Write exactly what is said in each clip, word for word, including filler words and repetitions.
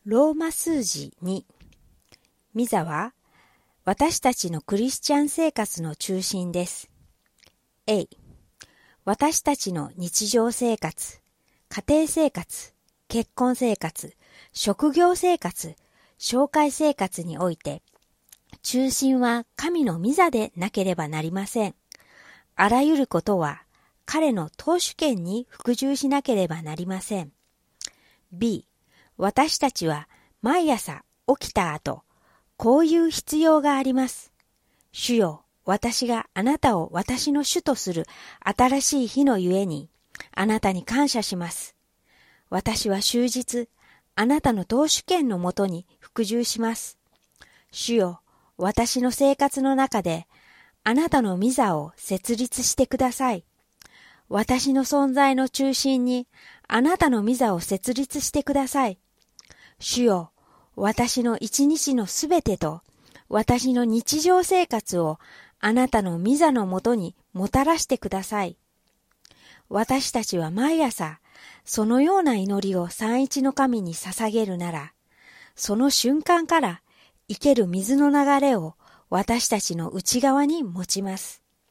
ローマ数字に、ミザは私たちのクリスチャン生活の中心です。A、私たちの日常生活、家庭生活、結婚生活、職業生活、紹介生活において、中心は神の御座でなければなりません。あらゆることは彼の党首権に服従しなければなりません。B、私たちは毎朝起きた後、こういう必要があります。主よ、私があなたを私の主とする新しい日のゆえに、あなたに感謝します。私は終日、あなたの党首権のもとに服従します。主よ、私の生活の中で、あなたの御座を設立してください。私の存在の中心に、あなたの御座を設立してください。主よ、私の一日のすべてと、私の日常生活をあなたの御座のもとにもたらしてください。私たちは毎朝、そのような祈りを三一の神に捧げるなら、その瞬間から生ける水の流れを私たちの内側に持ちます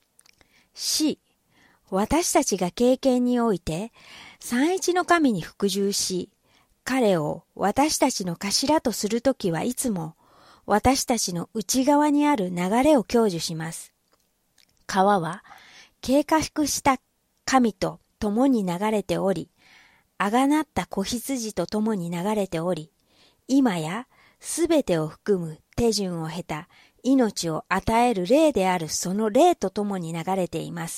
。C、私たちが経験において、三一の神に服従し、彼を私たちの頭とするときはいつも、私たちの内側にある流れを享受します。川は、計画した神と共に流れており、あがなった子羊と共に流れており、今やすべてを含む手順を経た命を与える霊であるその霊と共に流れています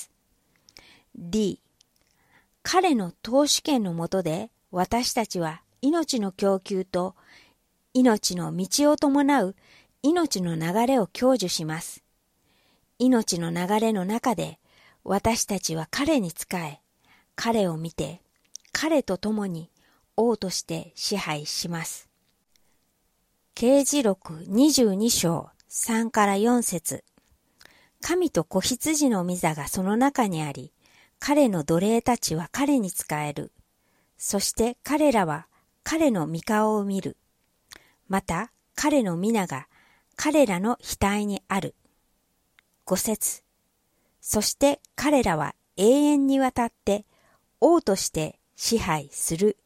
。D、彼の党首権の下で私たちは命の供給と命の道を伴う命の流れを享受します。命の流れの中で私たちは彼に仕え、彼を見て、彼と共に王として支配します。啓示録にじゅうに章さんからよん節。神と子羊の御座がその中にあり、彼の奴隷たちは彼に仕える。そして彼らは彼の御顔を見る。また彼の御名が彼らの額にある。ご節。そして彼らは永遠にわたって王として支配する。